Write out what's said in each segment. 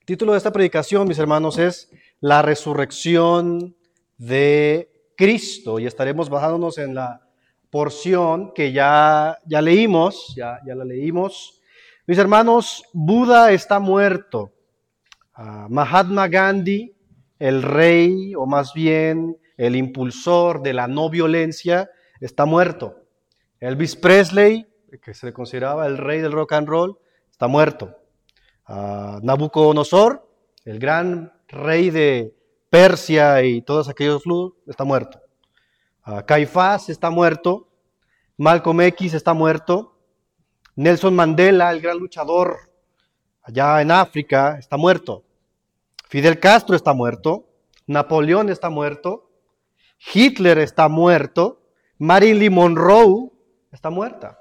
El título de esta predicación, mis hermanos, es La resurrección de Cristo, y estaremos basándonos en la porción que ya leímos, ya la leímos. Mis hermanos, Buda está muerto. Mahatma Gandhi, el rey, o más bien el impulsor de la no violencia, está muerto. Elvis Presley, que se le consideraba el rey del rock and roll, está muerto. Nabucodonosor, el gran rey de Persia y todos aquellos lugares, está muerto. Caifás está muerto. Malcolm X está muerto. Nelson Mandela, el gran luchador allá en África, está muerto. Fidel Castro está muerto. Napoleón está muerto. Hitler está muerto. Marilyn Monroe está muerta.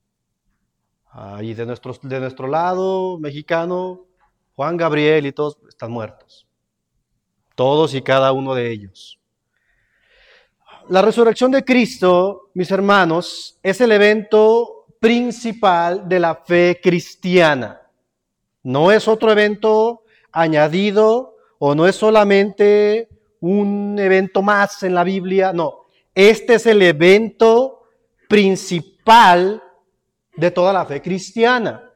Y de nuestro lado mexicano, Juan Gabriel y todos están muertos. Todos y cada uno de ellos. La resurrección de Cristo, mis hermanos, es el evento principal de la fe cristiana. No es otro evento añadido o no es solamente un evento más en la Biblia. No, este es el evento principal de toda la fe cristiana.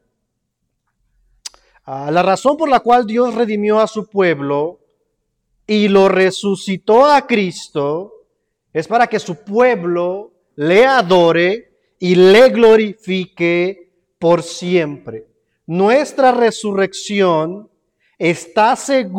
La razón por la cual Dios redimió a su pueblo y lo resucitó a Cristo es para que su pueblo le adore y le glorifique por siempre. Nuestra resurrección está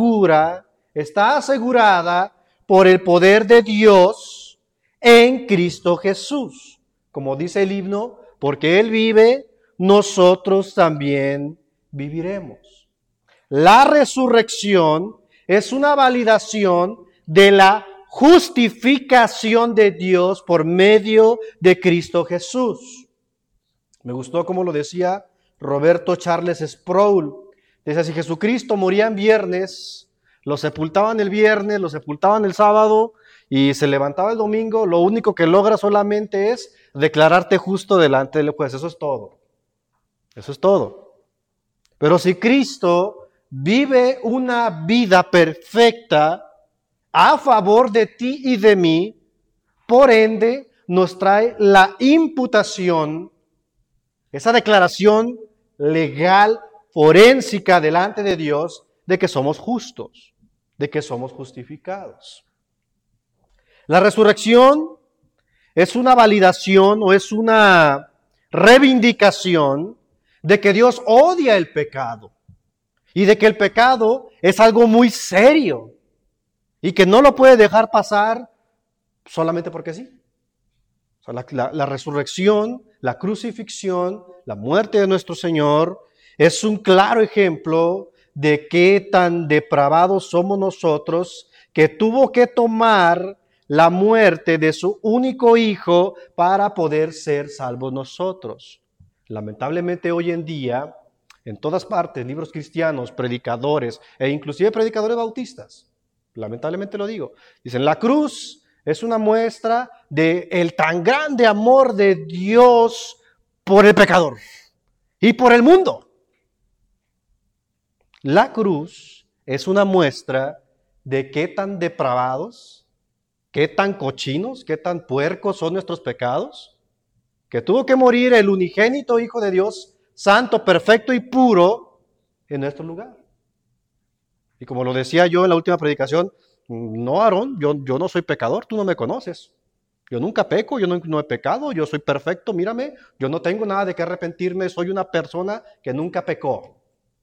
asegurada por el poder de Dios en Cristo Jesús. Como dice el himno, porque Él vive, nosotros también viviremos. La resurrección es una validación de la justificación de Dios por medio de Cristo Jesús. Me gustó como lo decía Roberto Charles Sproul. Dice, si Jesucristo moría en viernes, lo sepultaban el viernes, lo sepultaban el sábado y se levantaba el domingo, lo único que logra solamente es declararte justo delante del juez. Eso es todo. Eso es todo. Pero si Cristo vive una vida perfecta a favor de ti y de mí, por ende nos trae la imputación, esa declaración legal, forénsica delante de Dios de que somos justos, de que somos justificados. La resurrección es una validación o es una reivindicación de que Dios odia el pecado y de que el pecado es algo muy serio y que no lo puede dejar pasar solamente porque sí. O sea, la resurrección, la crucifixión, la muerte de nuestro Señor es un claro ejemplo de qué tan depravados somos nosotros, que tuvo que tomar la muerte de su único hijo para poder ser salvos nosotros. Lamentablemente hoy en día, en todas partes, libros cristianos, predicadores e inclusive predicadores bautistas, lamentablemente lo digo, dicen la cruz es una muestra del tan grande amor de Dios por el pecador y por el mundo. La cruz es una muestra de qué tan depravados, qué tan cochinos, qué tan puercos son nuestros pecados, que tuvo que morir el unigénito Hijo de Dios, santo, perfecto y puro, en nuestro lugar. Y como lo decía yo en la última predicación, no, Aarón, yo no soy pecador, tú no me conoces. Yo nunca peco, yo no he pecado, yo soy perfecto, mírame, yo no tengo nada de qué arrepentirme, soy una persona que nunca pecó.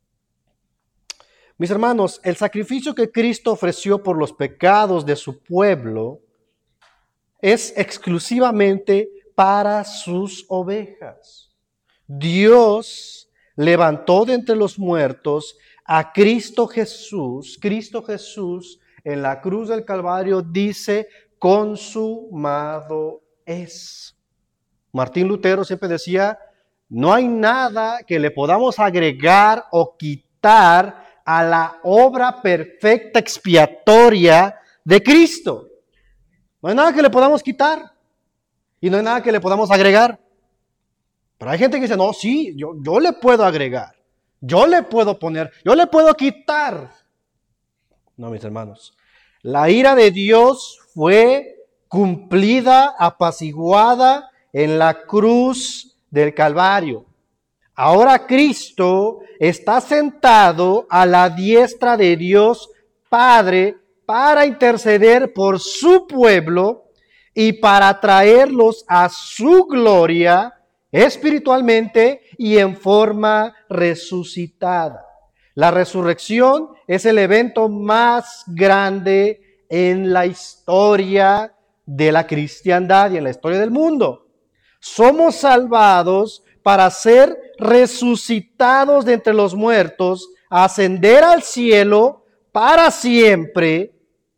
Mis hermanos, el sacrificio que Cristo ofreció por los pecados de su pueblo es exclusivamente para sus ovejas. Dios levantó de entre los muertos a Cristo Jesús. Cristo Jesús en la cruz del Calvario dice, consumado es. Martín Lutero siempre decía, no hay nada que le podamos agregar o quitar a la obra perfecta expiatoria de Cristo. No hay nada que le podamos quitar y no hay nada que le podamos agregar. Pero hay gente que dice, no, sí, yo le puedo agregar. Yo le puedo poner, yo le puedo quitar. No, mis hermanos. La ira de Dios fue cumplida, apaciguada en la cruz del Calvario. Ahora Cristo está sentado a la diestra de Dios Padre para interceder por su pueblo y para traerlos a su gloria espiritualmente y en forma resucitada. La resurrección es el evento más grande en la historia de la cristiandad y en la historia del mundo. Somos salvados para ser resucitados de entre los muertos, ascender al cielo para siempre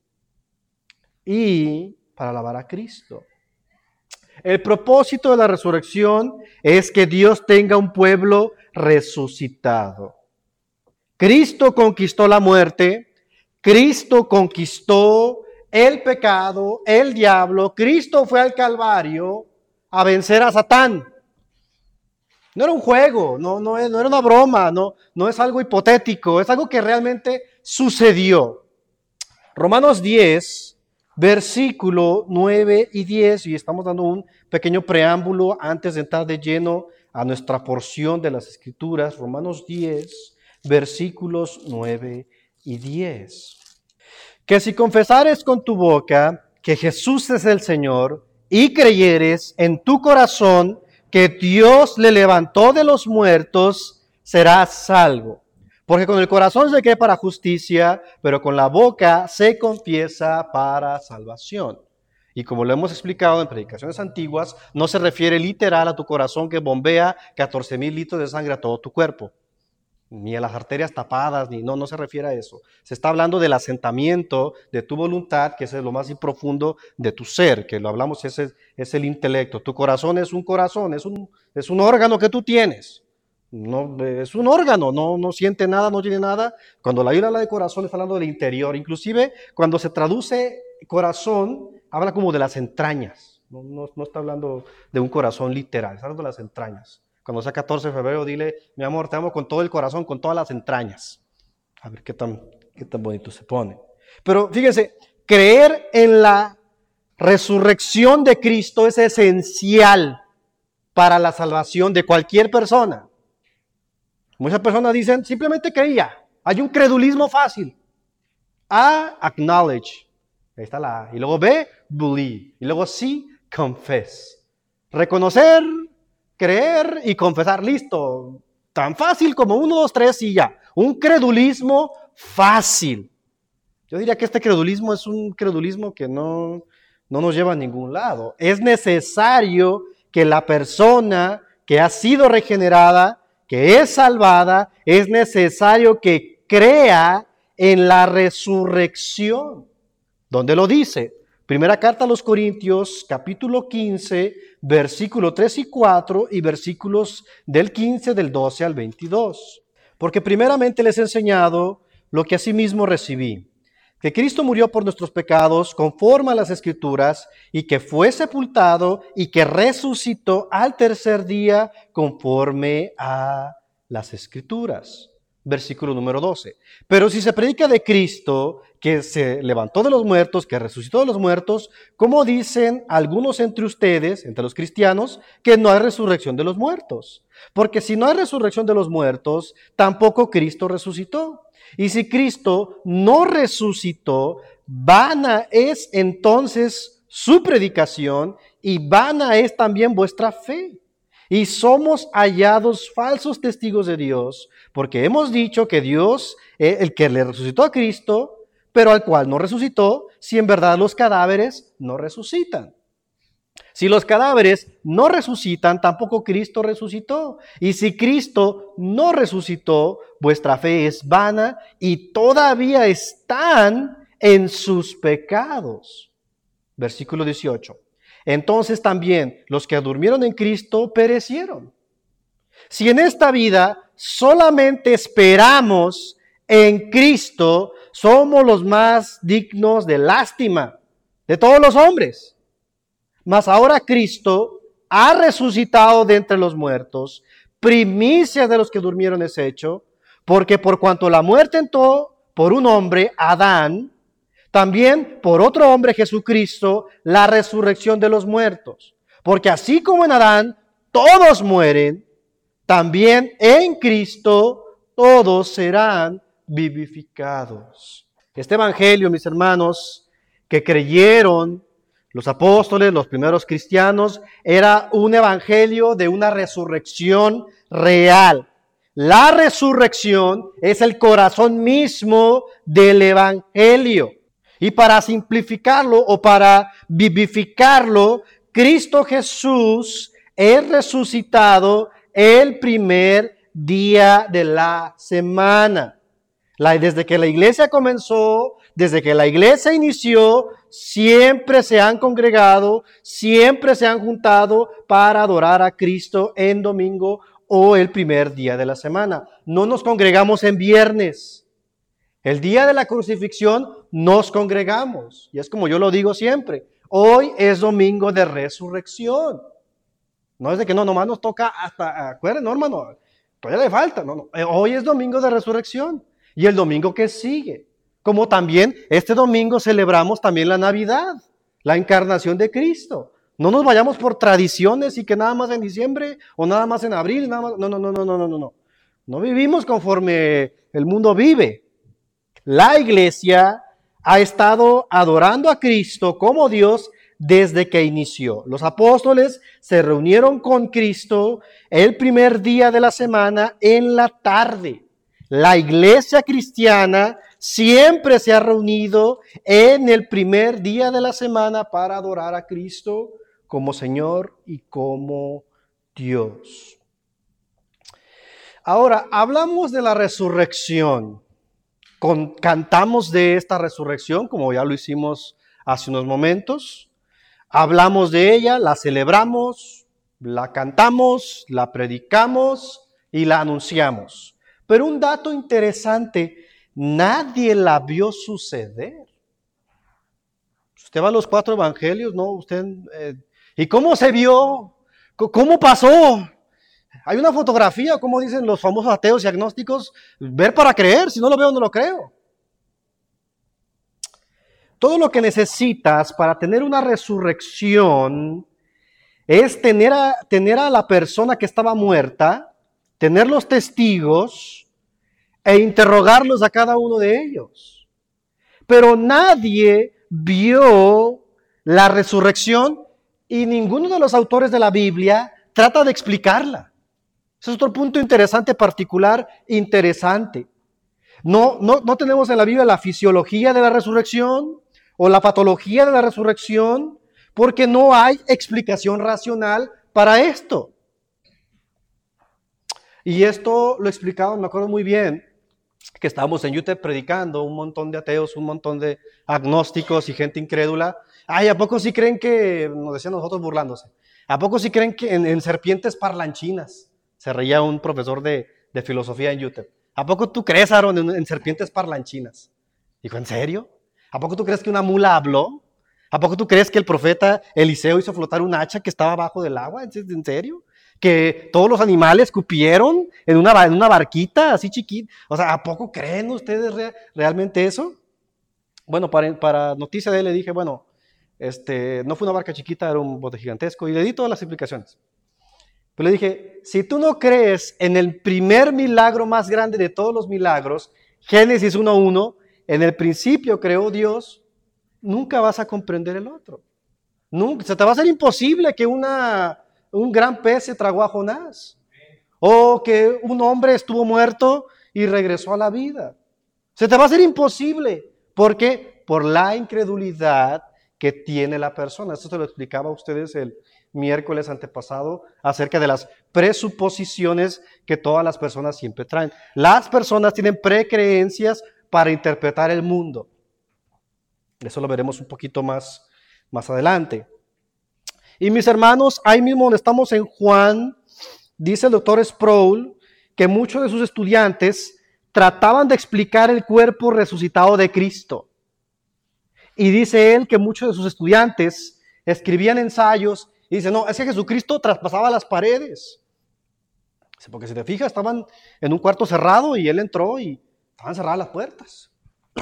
y para alabar a Cristo. El propósito de la resurrección es que Dios tenga un pueblo resucitado. Cristo conquistó la muerte, Cristo conquistó el pecado, el diablo, Cristo fue al Calvario a vencer a Satán. No era un juego, no era una broma, no es algo hipotético, es algo que realmente sucedió. Romanos 10, versículo 9 y 10, y estamos dando un pequeño preámbulo antes de entrar de lleno a nuestra porción de las Escrituras. Romanos 10, versículos 9 y 10. Que si confesares con tu boca que Jesús es el Señor y creyeres en tu corazón que Dios le levantó de los muertos, serás salvo. Porque con el corazón se cree para justicia, pero con la boca se confiesa para salvación. Y como lo hemos explicado en predicaciones antiguas, no se refiere literal a tu corazón que bombea 14,000 litros de sangre a todo tu cuerpo, ni a las arterias tapadas, no se refiere a eso. Se está hablando del asentamiento de tu voluntad, que es lo más profundo de tu ser, que lo hablamos, es el intelecto. Tu corazón, es un órgano que tú tienes. No, es un órgano, no siente nada, no tiene nada. Cuando la Biblia habla de corazón, está hablando del interior. Inclusive, cuando se traduce corazón, habla como de las entrañas. No está hablando de un corazón literal, está hablando de las entrañas. Cuando sea 14 de febrero, dile, mi amor, te amo con todo el corazón, con todas las entrañas. A ver qué tan bonito se pone. Pero fíjense, creer en la resurrección de Cristo es esencial para la salvación de cualquier persona. Muchas personas dicen, simplemente creía. Hay un credulismo fácil. A, acknowledge. Ahí está la A. Y luego B, believe. Y luego C, confess. Reconocer, creer y confesar. Listo. Tan fácil como 1, 2, 3 y ya. Un credulismo fácil. Yo diría que este credulismo es un credulismo que no nos lleva a ningún lado. Es necesario que la persona que ha sido regenerada, que es salvada, es necesario que crea en la resurrección. ¿Dónde lo dice? Primera carta a los Corintios, capítulo 15, versículo 3 y 4 y versículos del 15, del 12 al 22. Porque primeramente les he enseñado lo que asimismo recibí, que Cristo murió por nuestros pecados conforme a las Escrituras, y que fue sepultado y que resucitó al tercer día conforme a las Escrituras. Versículo número 12. Pero si se predica de Cristo, que se levantó de los muertos, que resucitó de los muertos, ¿cómo dicen algunos entre ustedes, entre los cristianos, que no hay resurrección de los muertos? Porque si no hay resurrección de los muertos, tampoco Cristo resucitó. Y si Cristo no resucitó, vana es entonces su predicación y vana es también vuestra fe. Y somos hallados falsos testigos de Dios, porque hemos dicho que Dios, el que le resucitó a Cristo, pero al cual no resucitó, si en verdad los cadáveres no resucitan. Si los cadáveres no resucitan, tampoco Cristo resucitó. Y si Cristo no resucitó, vuestra fe es vana y todavía están en sus pecados. Versículo 18. Entonces también los que durmieron en Cristo perecieron. Si en esta vida solamente esperamos en Cristo, somos los más dignos de lástima de todos los hombres. Mas ahora Cristo ha resucitado de entre los muertos, primicia de los que durmieron es hecho, Porque por cuanto la muerte entró por un hombre, Adán, también por otro hombre, Jesucristo, la resurrección de los muertos. Porque así como en Adán todos mueren, también en Cristo todos serán vivificados. Este evangelio, mis hermanos, que creyeron los apóstoles, los primeros cristianos, era un evangelio de una resurrección real. La resurrección es el corazón mismo del evangelio. Y para simplificarlo o para vivificarlo, Cristo Jesús es resucitado el primer día de la semana. Desde que la iglesia comenzó, desde que la iglesia inició, siempre se han congregado, siempre se han juntado para adorar a Cristo en domingo o el primer día de la semana. No nos congregamos en viernes. El día de la crucifixión nos congregamos. Y es como yo lo digo siempre. Hoy es domingo de resurrección. No es de que nomás nos toca hasta, acuérdense, no hermano, todavía le falta. No. Hoy es domingo de resurrección. Y el domingo que sigue. Como también este domingo celebramos también la Navidad, la encarnación de Cristo. No nos vayamos por tradiciones y que nada más en diciembre o nada más en abril, nada más. No. No vivimos conforme el mundo vive. La iglesia ha estado adorando a Cristo como Dios desde que inició. Los apóstoles se reunieron con Cristo el primer día de la semana en la tarde. La iglesia cristiana siempre se ha reunido en el primer día de la semana para adorar a Cristo como Señor y como Dios. Ahora, hablamos de la resurrección. Cantamos de esta resurrección, como ya lo hicimos hace unos momentos. Hablamos de ella, la celebramos, la cantamos, la predicamos y la anunciamos. Pero un dato interesante, nadie la vio suceder. Usted va a los 4 evangelios, ¿no? ¿Y cómo se vio? ¿Cómo pasó? Hay una fotografía, como dicen los famosos ateos y agnósticos, ver para creer, si no lo veo no lo creo. Todo lo que necesitas para tener una resurrección es tener a la persona que estaba muerta, tener los testigos e interrogarlos a cada uno de ellos. Pero nadie vio la resurrección y ninguno de los autores de la Biblia trata de explicarla. Ese es otro punto interesante, particular, interesante. No tenemos en la Biblia la fisiología de la resurrección o la patología de la resurrección, porque no hay explicación racional para esto. Y esto lo explicaba, me acuerdo muy bien, que estábamos en YouTube predicando, un montón de ateos, un montón de agnósticos y gente incrédula. Ay, ¿a poco sí creen que, nos decían nosotros burlándose, ¿a poco sí creen que en serpientes parlanchinas? Se reía un profesor de filosofía en YouTube. ¿A poco tú crees, Aaron, en serpientes parlanchinas? Dijo, ¿en serio? ¿A poco tú crees que una mula habló? ¿A poco tú crees que el profeta Eliseo hizo flotar un hacha que estaba abajo del agua? ¿En serio? ¿Que todos los animales cupieron en una barquita así chiquita? O sea, ¿a poco creen ustedes realmente eso? Bueno, para noticia de él le dije, bueno, no fue una barca chiquita, era un bote gigantesco, y le di todas las explicaciones. Pero le dije, si tú no crees en el primer milagro más grande de todos los milagros, Génesis 1:1, en el principio creó Dios, nunca vas a comprender el otro. Nunca, se te va a hacer imposible que un gran pez se tragó a Jonás. O que un hombre estuvo muerto y regresó a la vida. Se te va a hacer imposible. ¿Por qué? Por la incredulidad que tiene la persona. Esto se lo explicaba a ustedes el miércoles antepasado acerca de las presuposiciones que todas las personas siempre traen. Las personas tienen precreencias para interpretar el mundo. Eso lo veremos un poquito más adelante. Y mis hermanos, ahí mismo donde estamos en Juan, dice el doctor Sproul que muchos de sus estudiantes trataban de explicar el cuerpo resucitado de Cristo. Y dice él que muchos de sus estudiantes escribían ensayos y dicen, no, es que Jesucristo traspasaba las paredes. Porque si te fijas, estaban en un cuarto cerrado y él entró y estaban cerradas las puertas.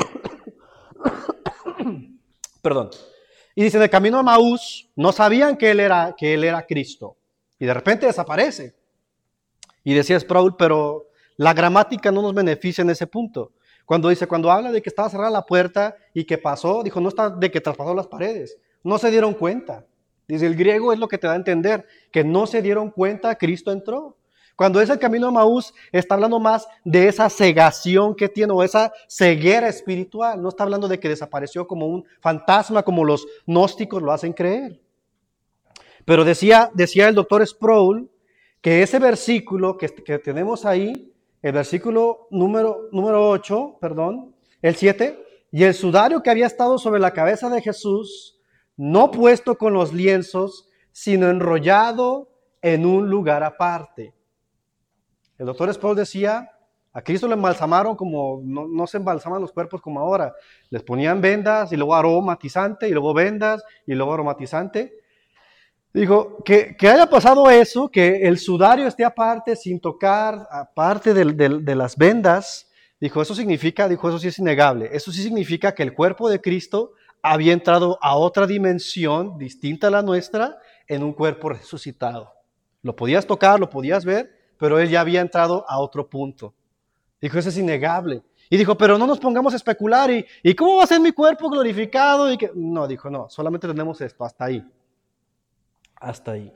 Perdón. Y dice, de camino a Maús, no sabían que él era Cristo. Y de repente desaparece. Y decía Sproul, pero la gramática no nos beneficia en ese punto. Cuando habla de que estaba cerrada la puerta y que pasó, dijo, no está de que traspasó las paredes. No se dieron cuenta. Dice, el griego es lo que te da a entender, que no se dieron cuenta, Cristo entró. Cuando es el camino a Maús, está hablando más de esa cegación que tiene, o esa ceguera espiritual. No está hablando de que desapareció como un fantasma, como los gnósticos lo hacen creer. Pero decía el doctor Sproul, que ese versículo que tenemos ahí, el versículo número 8, el 7, y el sudario que había estado sobre la cabeza de Jesús, no puesto con los lienzos, sino enrollado en un lugar aparte. El doctor Sproul decía, a Cristo lo embalsamaron como no se embalsaman los cuerpos como ahora. Les ponían vendas y luego aromatizante y luego vendas y luego aromatizante. Dijo, que haya pasado eso, que el sudario esté aparte sin tocar, aparte de las vendas, dijo, eso sí es innegable. Eso sí significa que el cuerpo de Cristo había entrado a otra dimensión distinta a la nuestra en un cuerpo resucitado. Lo podías tocar, lo podías ver, pero él ya había entrado a otro punto. Dijo, eso es innegable. Y dijo, pero no nos pongamos a especular, ¿y cómo va a ser mi cuerpo glorificado? No, dijo, no, solamente tenemos esto, hasta ahí. Hasta ahí.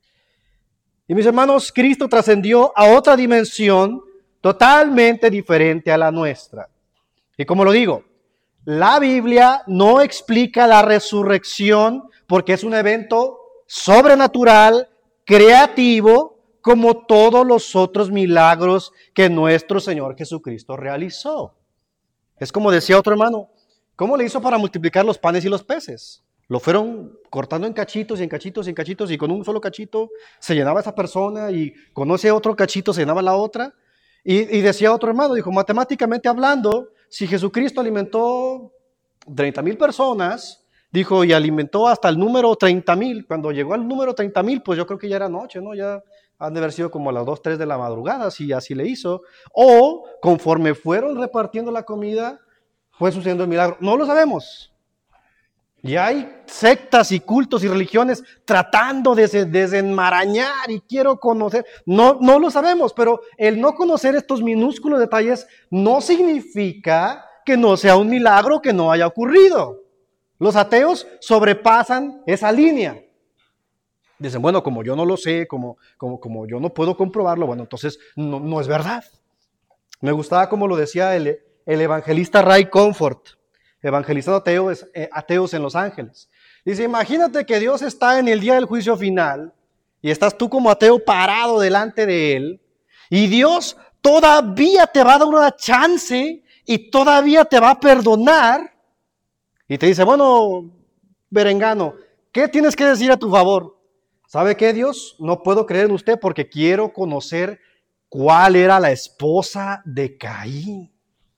Y mis hermanos, Cristo trascendió a otra dimensión totalmente diferente a la nuestra. Y como lo digo, la Biblia no explica la resurrección porque es un evento sobrenatural, creativo, como todos los otros milagros que nuestro Señor Jesucristo realizó. Es como decía otro hermano, ¿cómo le hizo para multiplicar los panes y los peces? Lo fueron cortando en cachitos y en cachitos y en cachitos, y con un solo cachito se llenaba esa persona, y con ese otro cachito se llenaba la otra. Y decía otro hermano, dijo, matemáticamente hablando, si Jesucristo alimentó 30,000 personas, dijo, y alimentó hasta el número 30,000, cuando llegó al número 30,000, pues yo creo que ya era noche, ¿no? Ya han de haber sido como a las 2, 3 de la madrugada, si así le hizo. O conforme fueron repartiendo la comida, fue sucediendo el milagro. No lo sabemos. Y hay sectas y cultos y religiones tratando de desenmarañar y quiero conocer. No lo sabemos, pero el no conocer estos minúsculos detalles no significa que no sea un milagro que no haya ocurrido. Los ateos sobrepasan esa línea. Dicen, bueno, como yo no lo sé, como yo no puedo comprobarlo, bueno, entonces no es verdad. Me gustaba como lo decía el evangelista Ray Comfort, evangelizando ateos en Los Ángeles. Dice, imagínate que Dios está en el día del juicio final y estás tú como ateo parado delante de Él y Dios todavía te va a dar una chance y todavía te va a perdonar y te dice, bueno, berengano, ¿qué tienes que decir a tu favor? ¿Sabe qué, Dios? No puedo creer en usted porque quiero conocer cuál era la esposa de Caín.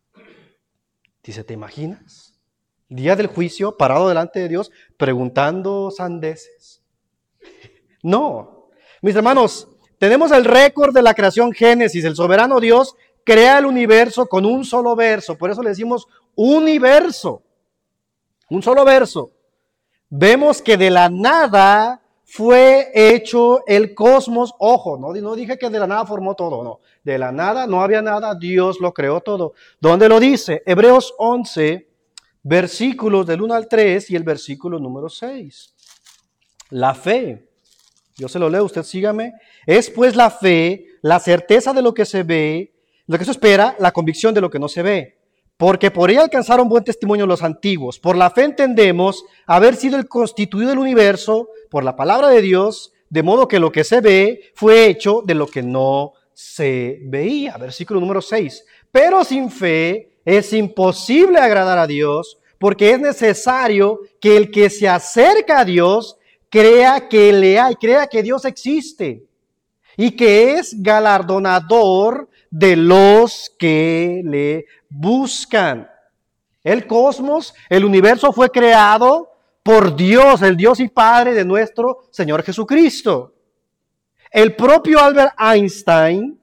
Dice, ¿te imaginas? Día del juicio, parado delante de Dios, preguntando sandeces. No, mis hermanos, tenemos el récord de la creación Génesis. El soberano Dios crea el universo con un solo verso. Por eso le decimos universo. Un solo verso. Vemos que de la nada fue hecho el cosmos. Ojo, no dije que de la nada formó todo, no. De la nada, no había nada, Dios lo creó todo. ¿Dónde lo dice? Hebreos 11, versículos del 1 al 3 y el versículo número 6. La fe, yo se lo leo, usted sígame. Es pues la fe, la certeza de lo que se ve, lo que se espera, la convicción de lo que no se ve. Porque por ella alcanzaron buen testimonio los antiguos. Por la fe entendemos haber sido el constituido del universo por la palabra de Dios, de modo que lo que se ve fue hecho de lo que no se veía. Versículo número 6. Pero sin fe es imposible agradar a Dios, porque es necesario que el que se acerca a Dios crea que le hay, crea que Dios existe y que es galardonador de los que le buscan. El cosmos, el universo fue creado por Dios, el Dios y Padre de nuestro Señor Jesucristo. El propio Albert Einstein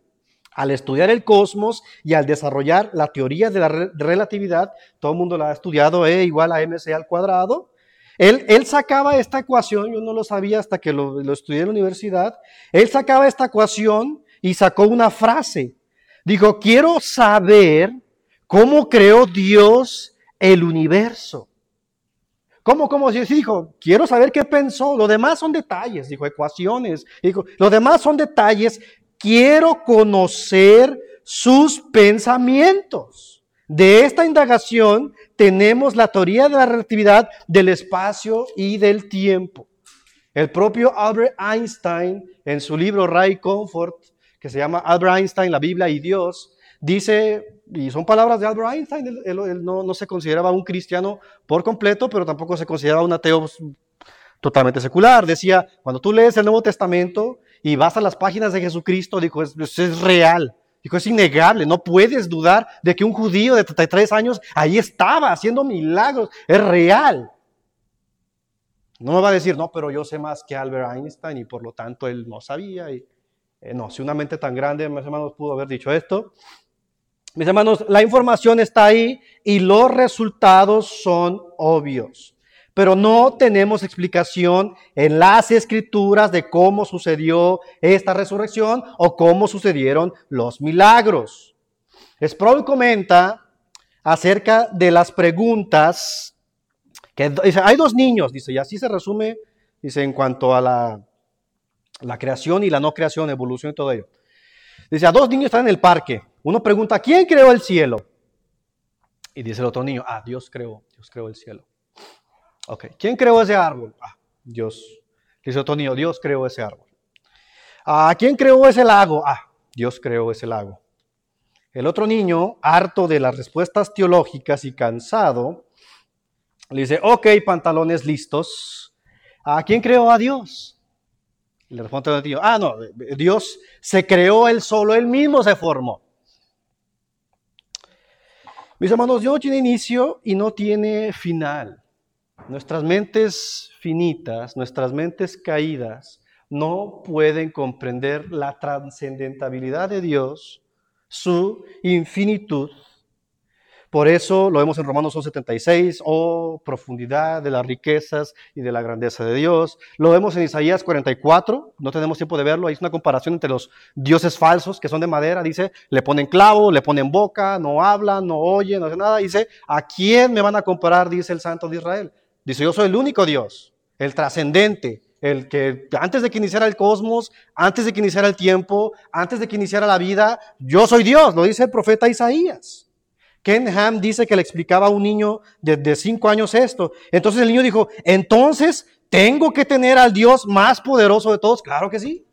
Al estudiar el cosmos y al desarrollar la teoría de la relatividad, todo el mundo la ha estudiado, E igual a mc al cuadrado, él sacaba esta ecuación, yo no lo sabía hasta que lo estudié en la universidad, él sacaba esta ecuación y sacó una frase. Dijo, quiero saber cómo creó Dios el universo. ¿Cómo? Dijo, quiero saber qué pensó. Lo demás son detalles, dijo, ecuaciones. Dijo, lo demás son detalles. Quiero conocer sus pensamientos. De esta indagación tenemos la teoría de la relatividad del espacio y del tiempo. El propio Albert Einstein, en su libro Ray Comfort, que se llama Albert Einstein, la Biblia y Dios, dice, y son palabras de Albert Einstein, él no se consideraba un cristiano por completo, pero tampoco se consideraba un ateo totalmente secular. Decía, cuando tú lees el Nuevo Testamento y vas a las páginas de Jesucristo, dijo, es real. Dijo, es innegable, no puedes dudar de que un judío de 33 años ahí estaba haciendo milagros, es real. No me va a decir, no, pero yo sé más que Albert Einstein y por lo tanto él no sabía. No, si una mente tan grande, mis hermanos, pudo haber dicho esto. Mis hermanos, la información está ahí y los resultados son obvios. Pero no tenemos explicación en las Escrituras de cómo sucedió esta resurrección o cómo sucedieron los milagros. Sproul comenta acerca de las preguntas que dice, hay dos niños, dice, y así se resume, dice, en cuanto a la creación y la no creación, evolución y todo ello. Dice, a dos niños están en el parque. Uno pregunta, ¿quién creó el cielo? Y dice el otro niño, Dios creó el cielo. Ok, ¿quién creó ese árbol? Dios. Dice otro niño, Dios creó ese árbol. ¿Quién creó ese lago? Dios creó ese lago. El otro niño, harto de las respuestas teológicas y cansado, le dice, ok, pantalones listos. ¿Quién creó a Dios? Y le responde el niño, no, Dios se creó él solo, él mismo se formó. Mis hermanos, Dios no tiene inicio y no tiene final. Nuestras mentes finitas, nuestras mentes caídas, no pueden comprender la trascendentabilidad de Dios, su infinitud. Por eso lo vemos en Romanos 11:76, profundidad de las riquezas y de la grandeza de Dios. Lo vemos en Isaías 44, no tenemos tiempo de verlo, hay una comparación entre los dioses falsos que son de madera, dice, le ponen clavo, le ponen boca, no hablan, no oyen, no hacen nada. Dice, ¿a quién me van a comparar? Dice el Santo de Israel. Dice, yo soy el único Dios, el trascendente, el que antes de que iniciara el cosmos, antes de que iniciara el tiempo, antes de que iniciara la vida, yo soy Dios, lo dice el profeta Isaías. Ken Ham dice que le explicaba a un niño de 5 años esto. Entonces el niño dijo, entonces, ¿tengo que tener al Dios más poderoso de todos? Claro que sí.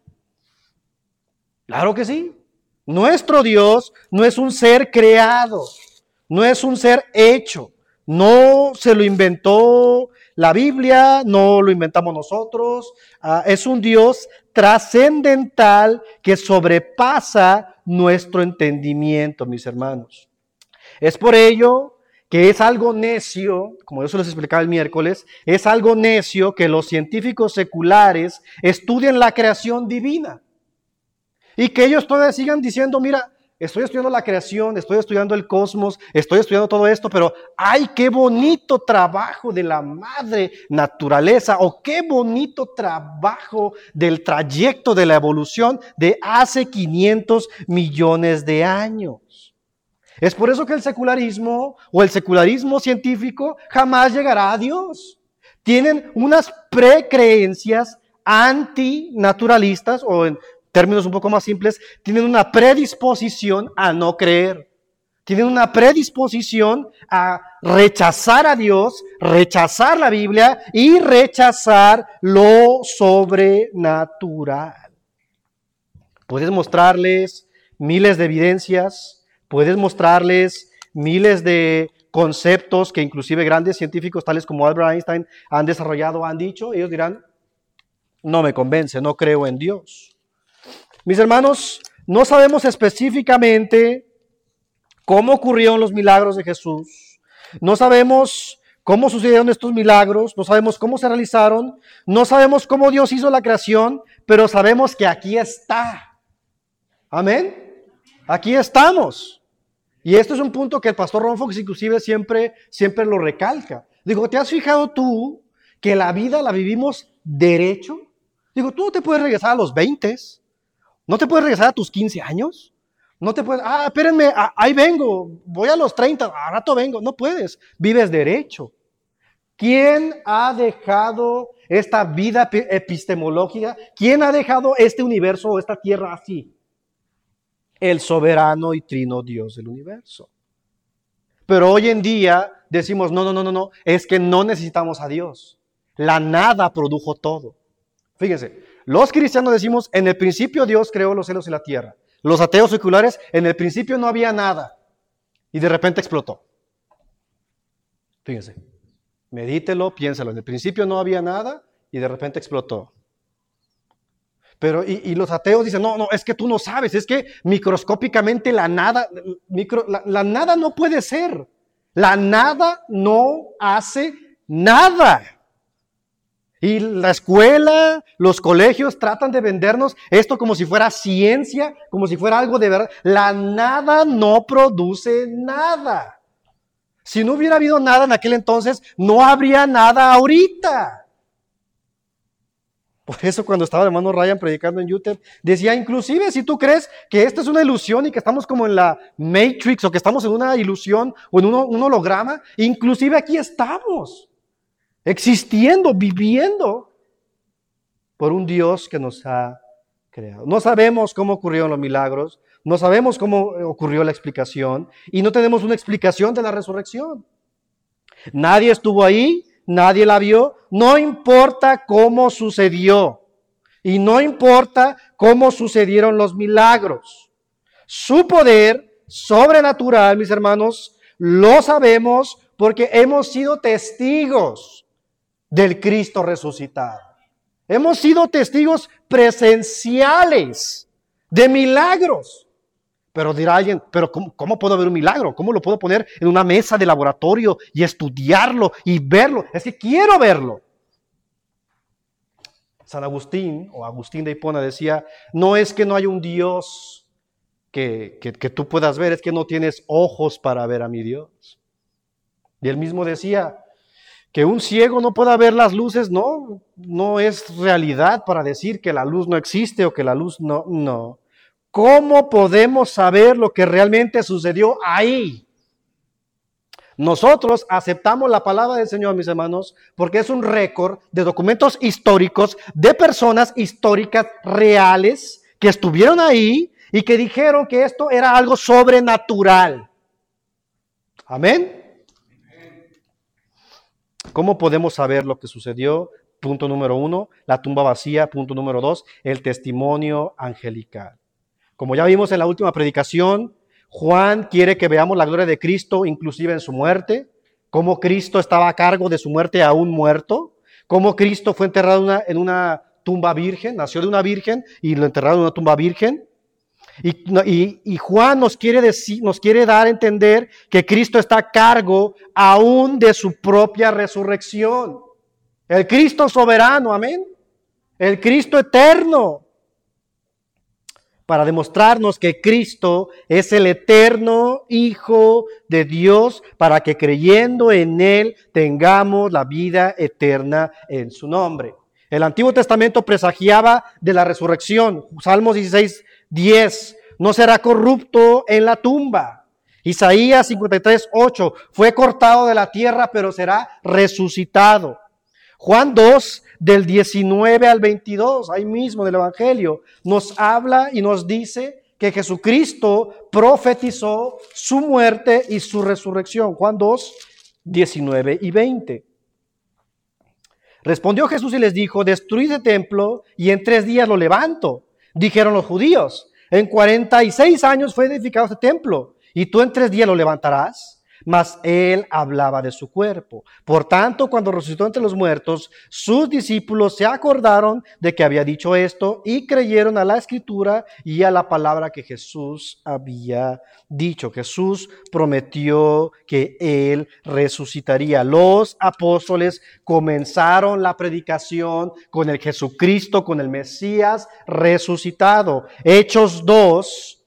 Claro que sí. Nuestro Dios no es un ser creado, no es un ser hecho. No se lo inventó la Biblia, no lo inventamos nosotros. Es un Dios trascendental que sobrepasa nuestro entendimiento, mis hermanos. Es por ello que es algo necio, como yo se les explicaba el miércoles, es algo necio que los científicos seculares estudien la creación divina. Y que ellos todavía sigan diciendo, mira, estoy estudiando la creación, estoy estudiando el cosmos, estoy estudiando todo esto, pero ¡ay, qué bonito trabajo de la madre naturaleza! O qué bonito trabajo del trayecto de la evolución de hace 500 millones de años. Es por eso que el secularismo o el secularismo científico jamás llegará a Dios. Tienen unas precreencias antinaturalistas, o en términos un poco más simples, tienen una predisposición a no creer. Tienen una predisposición a rechazar a Dios, rechazar la Biblia y rechazar lo sobrenatural. Puedes mostrarles miles de evidencias, puedes mostrarles miles de conceptos que inclusive grandes científicos tales como Albert Einstein han desarrollado, han dicho, ellos dirán, no me convence, no creo en Dios. Mis hermanos, no sabemos específicamente cómo ocurrieron los milagros de Jesús, no sabemos cómo sucedieron estos milagros, no sabemos cómo se realizaron, no sabemos cómo Dios hizo la creación, pero sabemos que aquí está. Amén. Aquí estamos. Y esto es un punto que el pastor Ron Fox inclusive siempre lo recalca. Digo, ¿te has fijado tú que la vida la vivimos derecho? Digo, tú no te puedes regresar a los 20, no te puedes regresar a tus 15 años, no te puedes, espérenme, ahí vengo, voy a los 30, a rato vengo, no puedes, vives derecho. ¿Quién ha dejado esta vida epistemológica? ¿Quién ha dejado este universo o esta tierra así? El soberano y trino Dios del universo. Pero hoy en día decimos, no, es que no necesitamos a Dios. La nada produjo todo. Fíjense, los cristianos decimos, en el principio Dios creó los cielos y la tierra. Los ateos seculares, en el principio no había nada. Y de repente explotó. Fíjense, medítelo, piénsalo. En el principio no había nada y de repente explotó. Pero, y los ateos dicen, no, es que tú no sabes, es que microscópicamente la nada no puede ser. La nada no hace nada. Y la escuela, los colegios tratan de vendernos esto como si fuera ciencia, como si fuera algo de verdad. La nada no produce nada. Si no hubiera habido nada en aquel entonces, no habría nada ahorita. Por eso cuando estaba el hermano Ryan predicando en YouTube, decía, inclusive si tú crees que esta es una ilusión y que estamos como en la Matrix o que estamos en una ilusión o en un holograma, inclusive aquí estamos, existiendo, viviendo por un Dios que nos ha creado. No sabemos cómo ocurrieron los milagros, no sabemos cómo ocurrió la explicación y no tenemos una explicación de la resurrección. Nadie estuvo ahí. Nadie la vio, no importa cómo sucedió y no importa cómo sucedieron los milagros. Su poder sobrenatural, mis hermanos, lo sabemos porque hemos sido testigos del Cristo resucitado. Hemos sido testigos presenciales de milagros. Pero dirá alguien, pero ¿cómo puedo ver un milagro? ¿Cómo lo puedo poner en una mesa de laboratorio y estudiarlo y verlo? Es que quiero verlo. San Agustín, o Agustín de Hipona decía, no es que no haya un Dios que tú puedas ver, es que no tienes ojos para ver a mi Dios. Y él mismo decía, que un ciego no pueda ver las luces, no es realidad para decir que la luz no existe o que la luz no. ¿Cómo podemos saber lo que realmente sucedió ahí? Nosotros aceptamos la palabra del Señor, mis hermanos, porque es un récord de documentos históricos, de personas históricas reales que estuvieron ahí y que dijeron que esto era algo sobrenatural. Amén. ¿Cómo podemos saber lo que sucedió? Punto número 1, la tumba vacía. Punto número 2, el testimonio angelical. Como ya vimos en la última predicación, Juan quiere que veamos la gloria de Cristo, inclusive en su muerte, cómo Cristo estaba a cargo de su muerte aún muerto, cómo Cristo fue enterrado en una tumba virgen, nació de una virgen y lo enterraron en una tumba virgen. Y Juan nos quiere dar a entender que Cristo está a cargo aún de su propia resurrección. El Cristo soberano, amén. El Cristo eterno. Para demostrarnos que Cristo es el eterno Hijo de Dios, para que creyendo en Él tengamos la vida eterna en su nombre. El Antiguo Testamento presagiaba de la resurrección. Salmos 16:10, no será corrupto en la tumba. Isaías 53:8, fue cortado de la tierra, pero será resucitado. Juan 2, del 19 al 22, ahí mismo del Evangelio, nos habla y nos dice que Jesucristo profetizó su muerte y su resurrección. Juan 2, 19 y 20. Respondió Jesús y les dijo, destruid el templo y en 3 días lo levanto. Dijeron los judíos, en 46 años fue edificado este templo y tú en 3 días lo levantarás. Mas él hablaba de su cuerpo. Por tanto, cuando resucitó entre los muertos, sus discípulos se acordaron de que había dicho esto y creyeron a la escritura y a la palabra que Jesús había dicho. Jesús prometió que él resucitaría. Los apóstoles comenzaron la predicación con el Jesucristo, con el Mesías resucitado. Hechos 2,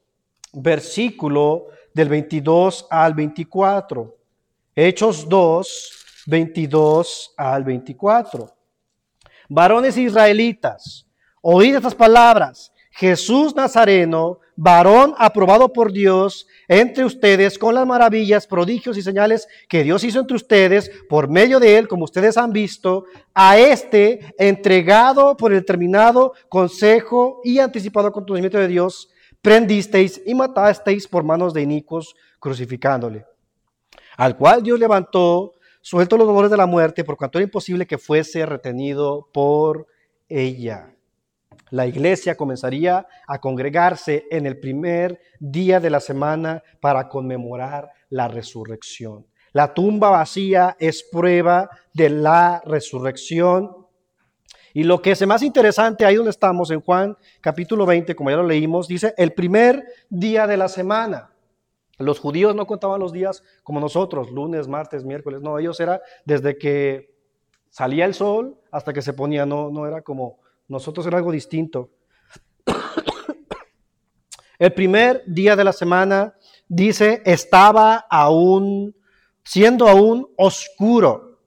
versículo del 22 al 24. Hechos 2, 22 al 24. Varones israelitas, oíd estas palabras. Jesús Nazareno, varón aprobado por Dios entre ustedes con las maravillas, prodigios y señales que Dios hizo entre ustedes por medio de él, como ustedes han visto, a este entregado por el determinado consejo y anticipado conocimiento de Dios, prendisteis y matasteis por manos de inicuos, crucificándole, al cual Dios levantó, suelto los dolores de la muerte, por cuanto era imposible que fuese retenido por ella. La iglesia comenzaría a congregarse en el primer día de la semana para conmemorar la resurrección. La tumba vacía es prueba de la resurrección. Y lo que es más interesante, ahí donde estamos, en Juan capítulo 20, como ya lo leímos, dice el primer día de la semana. Los judíos no contaban los días como nosotros, lunes, martes, miércoles, no, ellos era desde que salía el sol hasta que se ponía, no era como nosotros, era algo distinto. El primer día de la semana, dice, estaba siendo aún oscuro.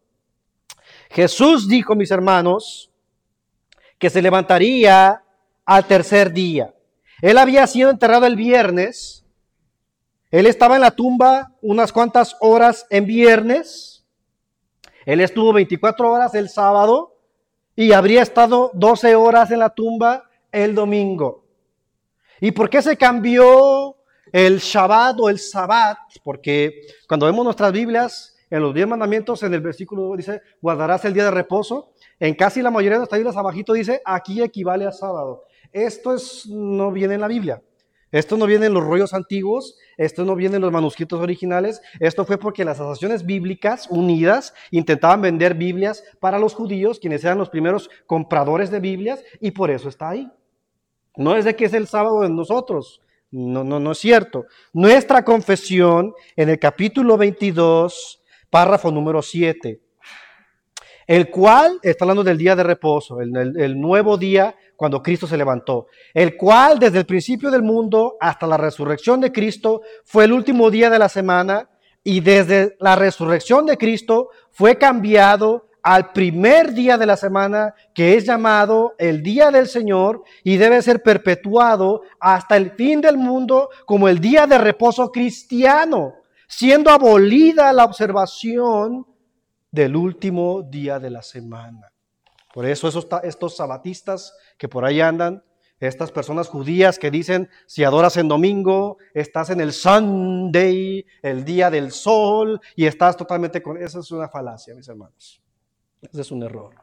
Jesús dijo, mis hermanos, que se levantaría al tercer día. Él había sido enterrado el viernes. Él estaba en la tumba unas cuantas horas en viernes. Él estuvo 24 horas el sábado y habría estado 12 horas en la tumba el domingo. ¿Y por qué se cambió el Shabbat o el Sabbat? Porque cuando vemos nuestras Biblias, en los 10 mandamientos, en el versículo dice, guardarás el día de reposo. En casi la mayoría de nuestras Biblias abajito dice, aquí equivale a sábado. Esto no viene en la Biblia. Esto no viene en los rollos antiguos, esto no viene en los manuscritos originales, esto fue porque las asociaciones bíblicas unidas intentaban vender Biblias para los judíos, quienes eran los primeros compradores de Biblias, y por eso está ahí. No es de que es el sábado de nosotros, no es cierto. Nuestra confesión en el capítulo 22, párrafo número 7, el cual, está hablando del día de reposo, el nuevo día cuando Cristo se levantó, el cual desde el principio del mundo hasta la resurrección de Cristo fue el último día de la semana, y desde la resurrección de Cristo fue cambiado al primer día de la semana, que es llamado el día del Señor y debe ser perpetuado hasta el fin del mundo como el día de reposo cristiano, siendo abolida la observación del último día de la semana. Por eso estos sabatistas que por ahí andan, estas personas judías que dicen, si adoras en domingo, estás en el Sunday, el día del sol, y estás totalmente con... Esa es una falacia, mis hermanos. Ese es un error.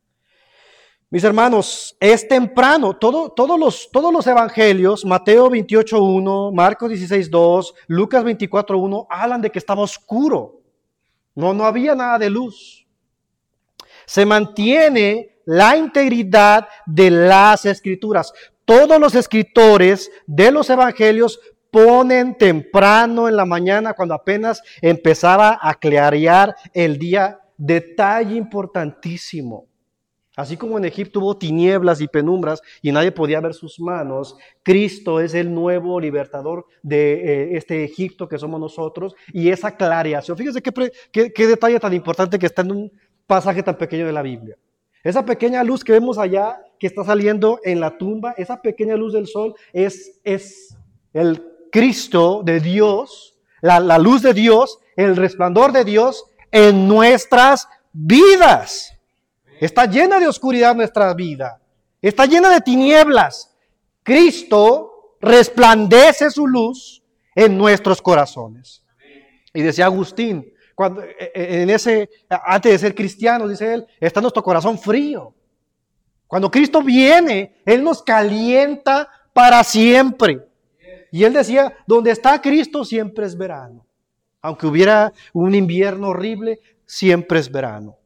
Mis hermanos, es temprano. Todos los evangelios, Mateo 28:1, Marcos 16:2, Lucas 24:1, hablan de que estaba oscuro. No había nada de luz. Se mantiene la integridad de las escrituras. Todos los escritores de los evangelios ponen temprano en la mañana, cuando apenas empezaba a clarear el día. Detalle importantísimo. Así como en Egipto hubo tinieblas y penumbras y nadie podía ver sus manos, Cristo es el nuevo libertador de este Egipto que somos nosotros, y esa clareación. Fíjense qué detalle tan importante que está en un pasaje tan pequeño de la Biblia. Esa pequeña luz que vemos allá, que está saliendo en la tumba, esa pequeña luz del sol es el Cristo de Dios, la luz de Dios, el resplandor de Dios en nuestras vidas. Está llena de oscuridad nuestra vida. Está llena de tinieblas. Cristo resplandece su luz en nuestros corazones. Y decía Agustín, antes de ser cristiano, dice él, está nuestro corazón frío. Cuando Cristo viene, Él nos calienta para siempre. Y él decía, donde está Cristo siempre es verano. Aunque hubiera un invierno horrible, siempre es verano.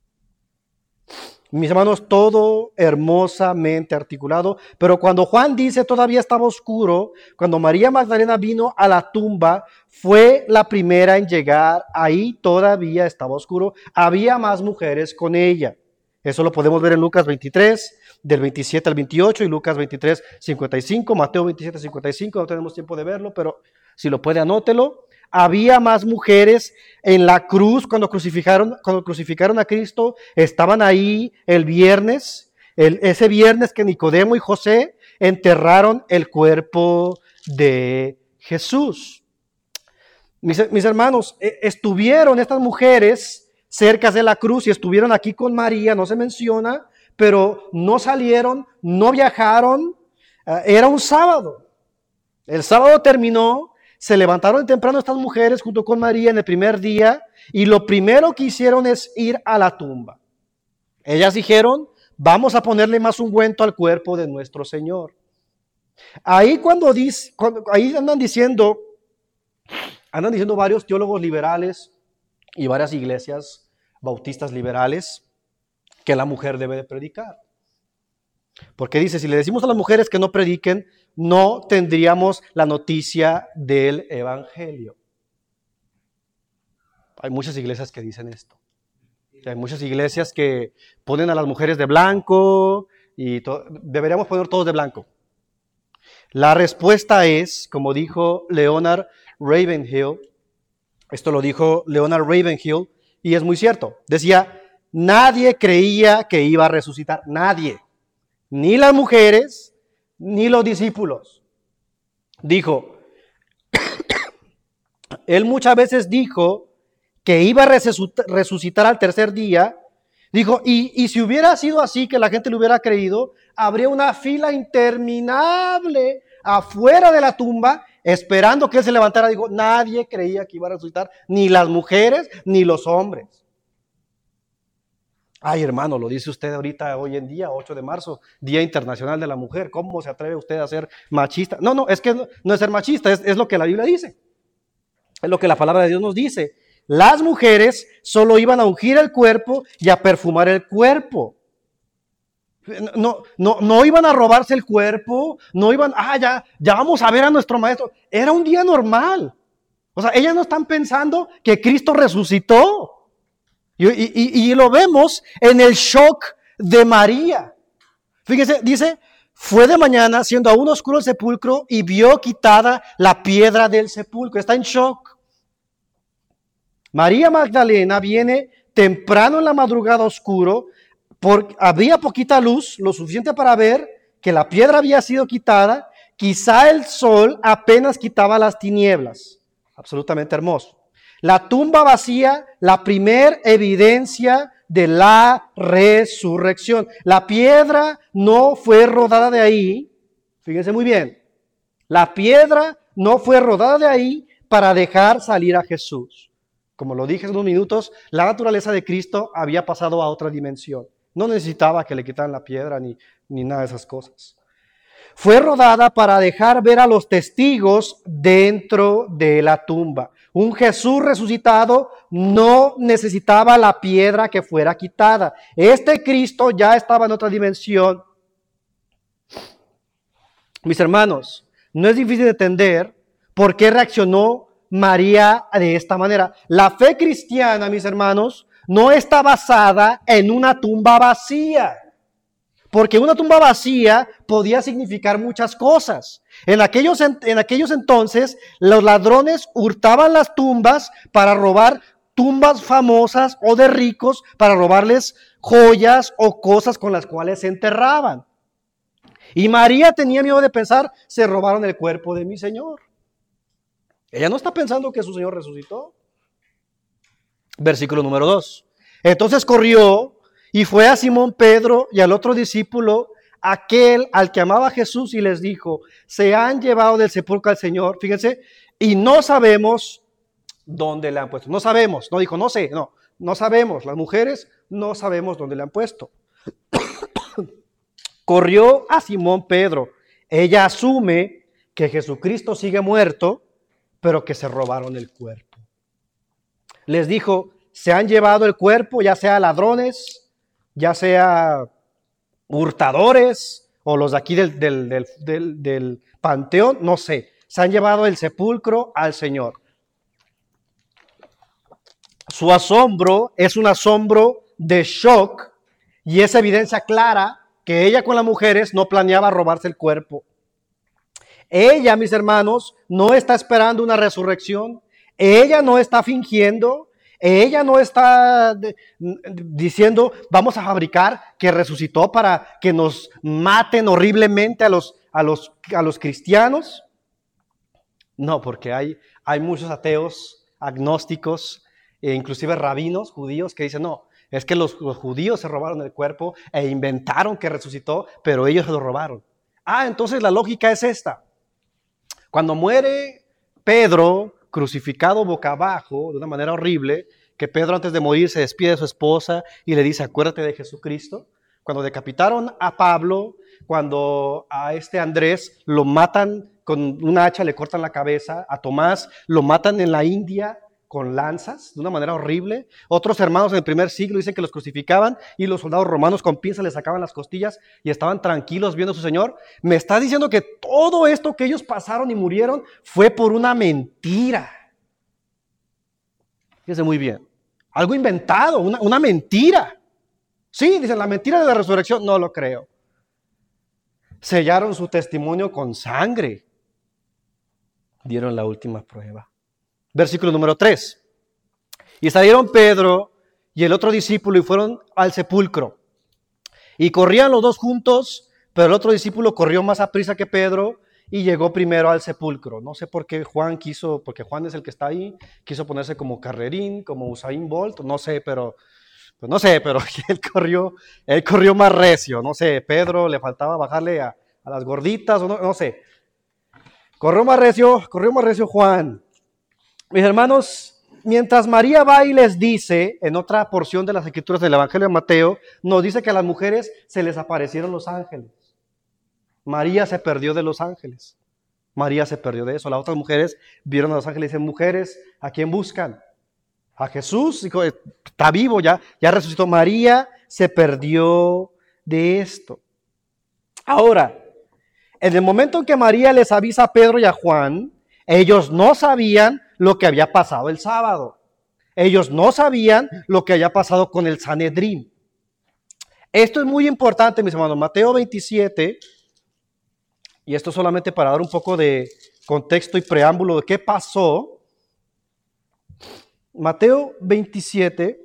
Mis hermanos, todo hermosamente articulado, pero cuando Juan dice todavía estaba oscuro, cuando María Magdalena vino a la tumba, fue la primera en llegar, ahí todavía estaba oscuro, había más mujeres con ella. Eso lo podemos ver en Lucas 23, del 27 al 28, y Lucas 23, 55, Mateo 27, 55, no tenemos tiempo de verlo, pero si lo puede, anótelo. Había más mujeres en la cruz cuando crucificaron a Cristo, estaban ahí el viernes, ese viernes que Nicodemo y José enterraron el cuerpo de Jesús. Mis hermanos, estuvieron estas mujeres cerca de la cruz y estuvieron aquí con María, no se menciona, pero no salieron, no viajaron, era un sábado. El sábado terminó, se levantaron temprano estas mujeres junto con María en el primer día y lo primero que hicieron es ir a la tumba. Ellas dijeron, vamos a ponerle más ungüento al cuerpo de nuestro Señor. Ahí ahí andan diciendo varios teólogos liberales y varias iglesias bautistas liberales que la mujer debe de predicar. Porque dice, si le decimos a las mujeres que no prediquen, no tendríamos la noticia del evangelio. Hay muchas iglesias que dicen esto. Hay muchas iglesias que ponen a las mujeres de blanco y deberíamos poner todos de blanco. La respuesta es, como dijo Leonard Ravenhill, esto lo dijo Leonard Ravenhill y es muy cierto. Decía, nadie creía que iba a resucitar, nadie. Ni las mujeres, ni los discípulos. Dijo, él muchas veces dijo que iba a resucitar al tercer día. Dijo, y si hubiera sido así, que la gente le hubiera creído, habría una fila interminable afuera de la tumba, esperando que él se levantara. Dijo, nadie creía que iba a resucitar, ni las mujeres, ni los hombres. Ay, hermano, lo dice usted ahorita, hoy en día, 8 de marzo, Día Internacional de la Mujer. ¿Cómo se atreve usted a ser machista? No, es que no es ser machista, es lo que la Biblia dice. Es lo que la palabra de Dios nos dice. Las mujeres solo iban a ungir el cuerpo y a perfumar el cuerpo. No iban a robarse el cuerpo, no iban, ya vamos a ver a nuestro maestro. Era un día normal. O sea, ellas no están pensando que Cristo resucitó. Y lo vemos en el shock de María. Fíjense, dice, fue de mañana, siendo aún oscuro el sepulcro, y vio quitada la piedra del sepulcro. Está en shock. María Magdalena viene temprano en la madrugada oscuro, porque había poquita luz, lo suficiente para ver que la piedra había sido quitada. Quizá el sol apenas quitaba las tinieblas. Absolutamente hermoso. La tumba vacía, la primer evidencia de la resurrección. La piedra no fue rodada de ahí. Fíjense muy bien. La piedra no fue rodada de ahí para dejar salir a Jesús. Como lo dije hace unos minutos, la naturaleza de Cristo había pasado a otra dimensión. No necesitaba que le quitaran la piedra ni nada de esas cosas. Fue rodada para dejar ver a los testigos dentro de la tumba. Un Jesús resucitado no necesitaba la piedra que fuera quitada. Este Cristo ya estaba en otra dimensión. Mis hermanos, no es difícil de entender por qué reaccionó María de esta manera. La fe cristiana, mis hermanos, no está basada en una tumba vacía. Porque una tumba vacía podía significar muchas cosas. En aquellos entonces, los ladrones hurtaban las tumbas para robar tumbas famosas o de ricos, para robarles joyas o cosas con las cuales se enterraban. Y María tenía miedo de pensar, se robaron el cuerpo de mi Señor. Ella no está pensando que su Señor resucitó. Versículo número 2. Entonces corrió y fue a Simón Pedro y al otro discípulo, aquel al que amaba Jesús, y les dijo, se han llevado del sepulcro al Señor, fíjense, y no sabemos dónde le han puesto. No sabemos, no dijo, no sé, no sabemos. Las mujeres no sabemos dónde le han puesto. Corrió a Simón Pedro. Ella asume que Jesucristo sigue muerto, pero que se robaron el cuerpo. Les dijo, se han llevado el cuerpo, ya sea ladrones, ya sea hurtadores o los de aquí del panteón, no sé. Se han llevado el sepulcro al Señor. Su asombro es un asombro de shock Y es evidencia clara que ella con las mujeres no planeaba robarse el cuerpo. Ella, mis hermanos, no está esperando una resurrección. Ella no está fingiendo. Ella no está diciendo, vamos a fabricar que resucitó para que nos maten horriblemente a los cristianos. No, porque hay muchos ateos, agnósticos, e inclusive rabinos judíos que dicen, no, es que los judíos se robaron el cuerpo e inventaron que resucitó, pero ellos se lo robaron. Entonces la lógica es esta. Cuando muere Pedro, crucificado boca abajo, de una manera horrible, que Pedro antes de morir se despide de su esposa y le dice, acuérdate de Jesucristo. Cuando decapitaron a Pablo, cuando a Andrés lo matan con una hacha, le cortan la cabeza, a Tomás lo matan en la India con lanzas, de una manera horrible. Otros hermanos en el primer siglo dicen que los crucificaban y los soldados romanos con pinzas les sacaban las costillas y estaban tranquilos viendo a su Señor. Me está diciendo que todo esto que ellos pasaron y murieron fue por una mentira. Fíjense muy bien. Algo inventado, una mentira. Sí, dicen, la mentira de la resurrección, no lo creo. Sellaron su testimonio con sangre. Dieron la última prueba. Versículo número 3. Y salieron Pedro y el otro discípulo y fueron al sepulcro. Y corrían los dos juntos, pero el otro discípulo corrió más a prisa que Pedro y llegó primero al sepulcro. No sé por qué porque Juan es el que está ahí, quiso ponerse como carrerín, como Usain Bolt, no sé, pero él corrió más recio, no sé, Pedro le faltaba bajarle a las gorditas, o no sé. Corrió más recio Juan. Mis hermanos, mientras María va y les dice, en otra porción de las escrituras del Evangelio de Mateo, nos dice que a las mujeres se les aparecieron los ángeles. María se perdió de los ángeles. María se perdió de eso. Las otras mujeres vieron a los ángeles y dicen, mujeres, ¿a quién buscan? A Jesús, dijo, está vivo ya resucitó. María se perdió de esto. Ahora, en el momento en que María les avisa a Pedro y a Juan, ellos no sabían lo que había pasado el sábado. Ellos no sabían lo que había pasado con el Sanedrín. Esto es muy importante, mis hermanos. Mateo 27, y esto solamente para dar un poco de contexto y preámbulo de qué pasó. Mateo 27,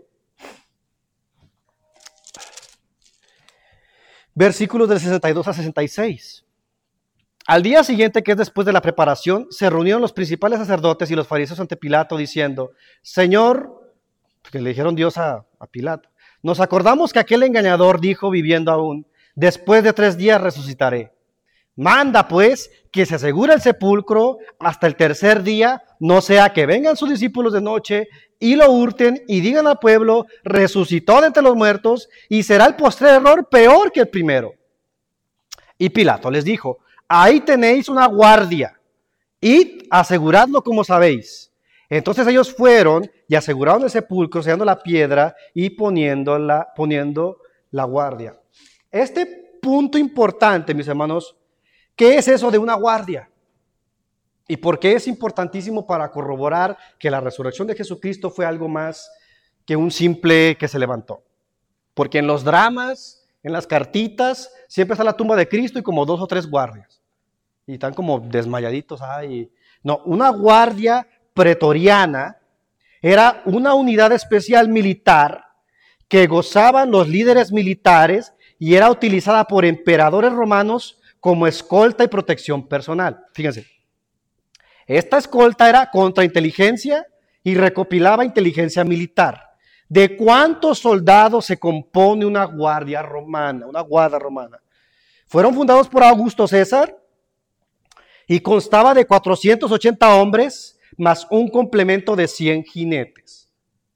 versículos del 62 a 66. Al día siguiente, que es después de la preparación, se reunieron los principales sacerdotes y los fariseos ante Pilato diciendo, Señor, que le dijeron Dios a Pilato, nos acordamos que aquel engañador dijo viviendo aún, después de 3 días resucitaré. Manda pues que se asegure el sepulcro hasta el tercer día, no sea que vengan sus discípulos de noche y lo hurten y digan al pueblo, resucitó de entre los muertos y será el postrer error peor que el primero. Y Pilato les dijo, ahí tenéis una guardia, id, aseguradlo como sabéis. Entonces ellos fueron y aseguraron el sepulcro, sellando la piedra y poniendo la guardia. Este punto importante, mis hermanos, ¿qué es eso de una guardia? ¿Y por qué es importantísimo para corroborar que la resurrección de Jesucristo fue algo más que un simple que se levantó? Porque en los dramas, en las cartitas, siempre está la tumba de Cristo y como 2 o 3 guardias. Y están como desmayaditos. No, una guardia pretoriana era una unidad especial militar que gozaban los líderes militares y era utilizada por emperadores romanos como escolta y protección personal. Fíjense, esta escolta era contrainteligencia y recopilaba inteligencia militar. ¿De cuántos soldados se compone una guardia romana? Una guardia romana. Fueron fundados por Augusto César y constaba de 480 hombres más un complemento de 100 jinetes,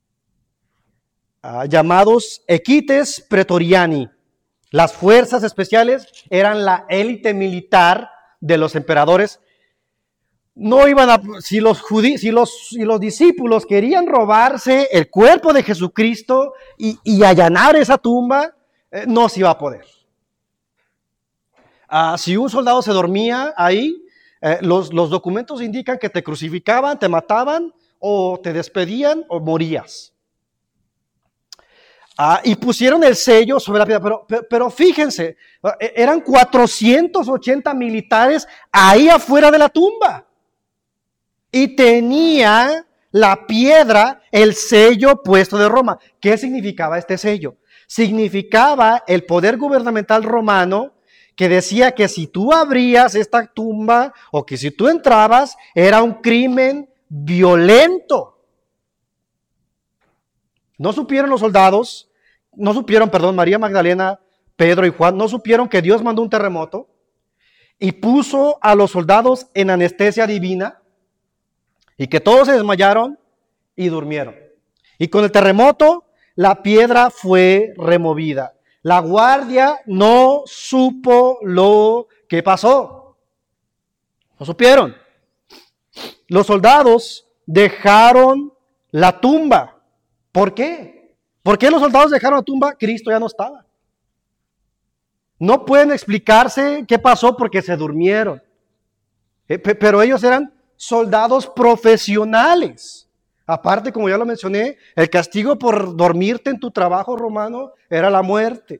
llamados equites pretoriani. Las fuerzas especiales eran la élite militar de los emperadores. No iban si los discípulos querían robarse el cuerpo de Jesucristo y allanar esa tumba, no se iba a poder. Si un soldado se dormía ahí, los documentos indican que te crucificaban, te mataban, o te despedían, o morías. Y pusieron el sello sobre la piedra, pero fíjense, eran 480 militares ahí afuera de la tumba. Y tenía la piedra, el sello puesto de Roma. ¿Qué significaba este sello? Significaba el poder gubernamental romano que decía que si tú abrías esta tumba o que si tú entrabas, era un crimen violento. No supieron los soldados, María Magdalena, Pedro y Juan, no supieron que Dios mandó un terremoto y puso a los soldados en anestesia divina y que todos se desmayaron y durmieron. Y con el terremoto, la piedra fue removida. La guardia no supo lo que pasó. No supieron. Los soldados dejaron la tumba. ¿Por qué? ¿Por qué los soldados dejaron la tumba? Cristo ya no estaba. No pueden explicarse qué pasó porque se durmieron. Pero ellos eran soldados profesionales. Aparte, como ya lo mencioné, el castigo por dormirte en tu trabajo romano era la muerte.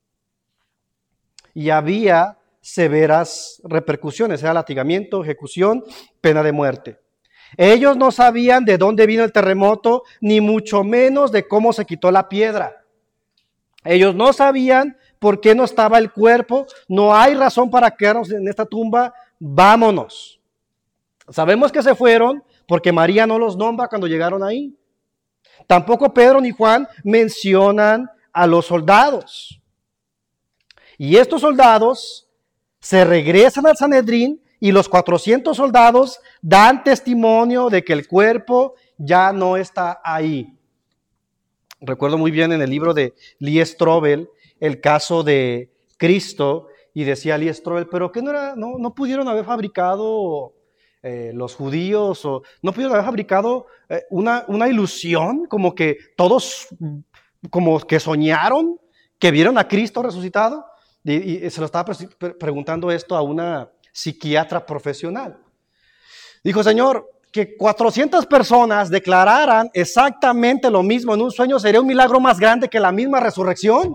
Y había severas repercusiones, era latigamiento, ejecución, pena de muerte. Ellos no sabían de dónde vino el terremoto, ni mucho menos de cómo se quitó la piedra. Ellos no sabían por qué no estaba el cuerpo. No hay razón para quedarnos en esta tumba. Vámonos. Sabemos que se fueron porque María no los nombra cuando llegaron ahí. Tampoco Pedro ni Juan mencionan a los soldados. Y estos soldados se regresan al Sanedrín y los 400 soldados dan testimonio de que el cuerpo ya no está ahí. Recuerdo muy bien en el libro de Lee Strobel el caso de Cristo y decía Lee Strobel, pero ¿qué no pudieron haber fabricado los judíos o no pudieron haber fabricado una ilusión como que todos como que soñaron que vieron a Cristo resucitado? Y se lo estaba preguntando esto a una psiquiatra profesional. Dijo, Señor, que 400 personas declararan exactamente lo mismo en un sueño sería un milagro más grande que la misma resurrección.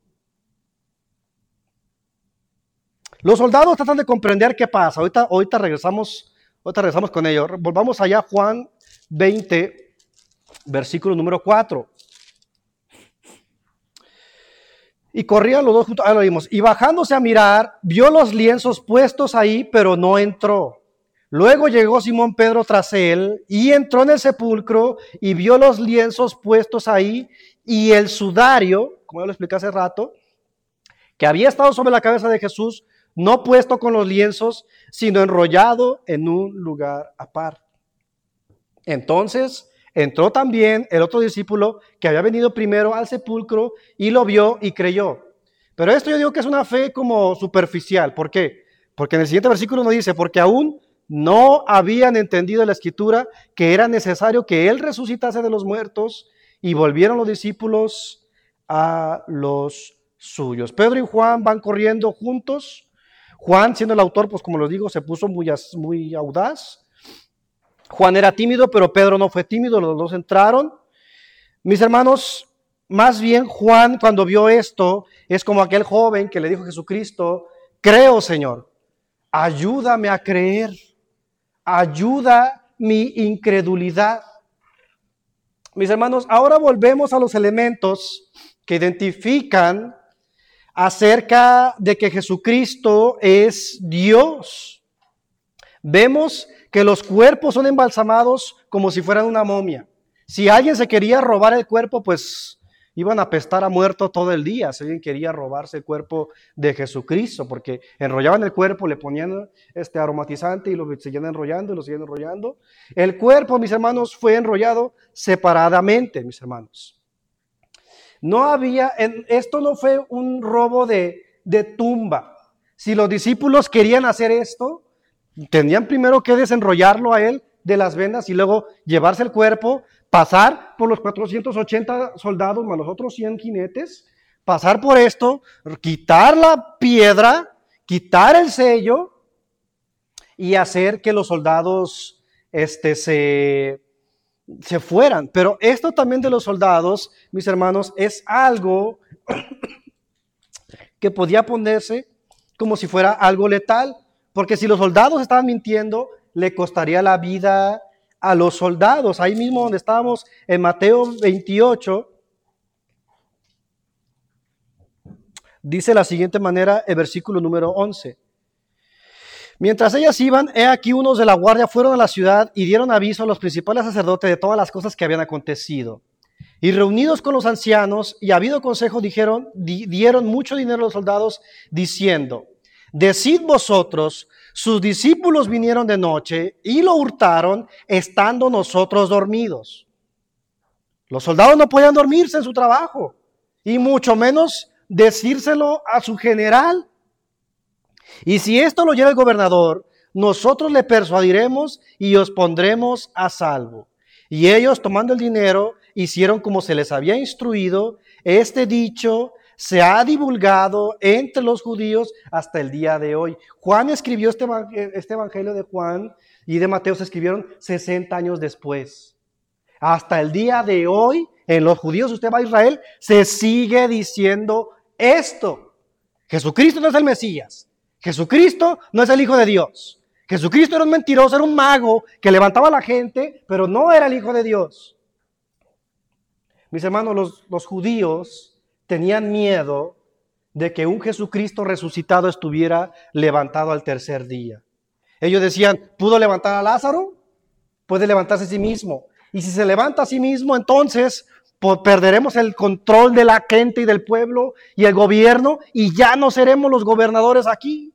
Los soldados tratan de comprender qué pasa. Ahorita regresamos con ello. Volvamos allá a Juan 20, versículo número 4. Y corrían los dos juntos, ahí lo vimos. Y bajándose a mirar, vio los lienzos puestos ahí, pero no entró. Luego llegó Simón Pedro tras él y entró en el sepulcro y vio los lienzos puestos ahí y el sudario, como ya lo expliqué hace rato, que había estado sobre la cabeza de Jesús, no puesto con los lienzos, sino enrollado en un lugar aparte. Entonces entró también el otro discípulo que había venido primero al sepulcro y lo vio y creyó. Pero esto yo digo que es una fe como superficial. ¿Por qué? Porque en el siguiente versículo nos dice, porque aún no habían entendido la Escritura que era necesario que Él resucitase de los muertos, y volvieron los discípulos a los suyos. Pedro y Juan van corriendo juntos. Juan, siendo el autor, pues como les digo, se puso muy audaz. Juan era tímido, pero Pedro no fue tímido, los dos entraron. Mis hermanos, más bien Juan cuando vio esto, es como aquel joven que le dijo a Jesucristo, creo, Señor, ayúdame a creer, ayuda mi incredulidad. Mis hermanos, ahora volvemos a los elementos que identifican acerca de que Jesucristo es Dios. Vemos que los cuerpos son embalsamados como si fueran una momia. Si alguien se quería robar el cuerpo, pues iban a apestar a muerto todo el día. Si alguien quería robarse el cuerpo de Jesucristo, porque enrollaban el cuerpo, le ponían aromatizante y lo seguían enrollando y lo seguían enrollando. El cuerpo, mis hermanos, fue enrollado separadamente, mis hermanos. Esto no fue un robo de tumba. Si los discípulos querían hacer esto, tenían primero que desenrollarlo a él de las vendas y luego llevarse el cuerpo, pasar por los 480 soldados más los otros 100 jinetes, pasar por esto, quitar la piedra, quitar el sello y hacer que los soldados se fueran. Pero esto también de los soldados, mis hermanos, es algo que podía ponerse como si fuera algo letal, porque si los soldados estaban mintiendo, le costaría la vida a los soldados. Ahí mismo donde estábamos en Mateo 28, dice de la siguiente manera el versículo número 11. Mientras ellas iban, he aquí unos de la guardia fueron a la ciudad y dieron aviso a los principales sacerdotes de todas las cosas que habían acontecido. Y reunidos con los ancianos y habido consejo, dieron mucho dinero a los soldados, diciendo: decid vosotros, sus discípulos vinieron de noche y lo hurtaron, estando nosotros dormidos. Los soldados no podían dormirse en su trabajo, y mucho menos decírselo a su general. Y si esto lo oyera el gobernador, nosotros le persuadiremos y os pondremos a salvo. Y ellos, tomando el dinero, hicieron como se les había instruido. Este dicho se ha divulgado entre los judíos hasta el día de hoy. Juan escribió este evangelio de Juan y de Mateo se escribieron 60 años después. Hasta el día de hoy, en los judíos, usted va a Israel, se sigue diciendo esto. Jesucristo no es el Mesías. Jesucristo no es el Hijo de Dios. Jesucristo era un mentiroso, era un mago que levantaba a la gente, pero no era el Hijo de Dios. Mis hermanos, los judíos tenían miedo de que un Jesucristo resucitado estuviera levantado al tercer día. Ellos decían: ¿pudo levantar a Lázaro? Puede levantarse a sí mismo. Y si se levanta a sí mismo, entonces perderemos el control de la gente y del pueblo y el gobierno, y ya no seremos los gobernadores aquí.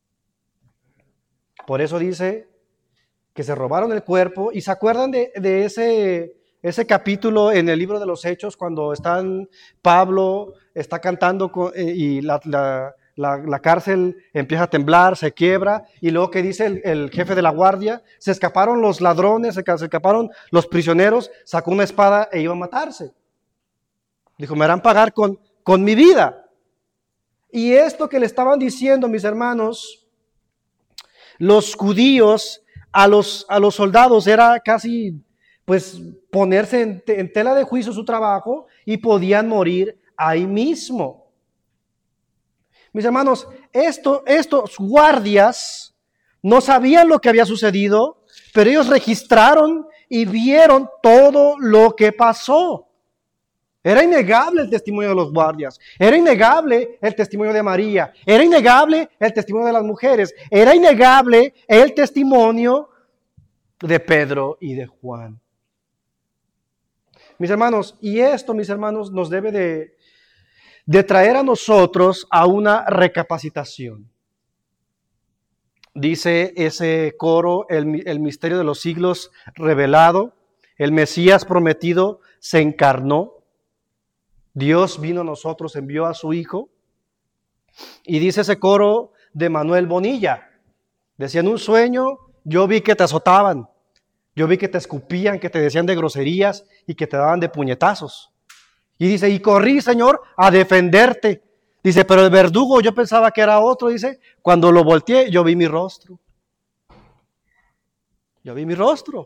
Por eso dice que se robaron el cuerpo. ¿Y se acuerdan de ese capítulo en el libro de los Hechos, cuando Pablo está cantando y la cárcel empieza a temblar, se quiebra, y luego que dice el jefe de la guardia: se escaparon los ladrones, se escaparon los prisioneros, sacó una espada e iba a matarse? Dijo: me harán pagar con mi vida. Y esto que le estaban diciendo, mis hermanos, los judíos a los soldados era casi pues ponerse en tela de juicio su trabajo, y podían morir ahí mismo. Mis hermanos, estos guardias no sabían lo que había sucedido, pero ellos registraron y vieron todo lo que pasó. Era innegable el testimonio de los guardias, era innegable el testimonio de María, era innegable el testimonio de las mujeres, era innegable el testimonio de Pedro y de Juan. Mis hermanos, y esto, mis hermanos, nos debe de traer a nosotros a una recapacitación. Dice ese coro: el misterio de los siglos revelado, el Mesías prometido se encarnó, Dios vino a nosotros, envió a su Hijo. Y dice ese coro de Manuel Bonilla, decía: en un sueño yo vi que te azotaban, yo vi que te escupían, que te decían de groserías y que te daban de puñetazos. Y dice: y corrí, Señor, a defenderte. Dice: pero el verdugo yo pensaba que era otro. Dice: cuando lo volteé, yo vi mi rostro. Yo vi mi rostro.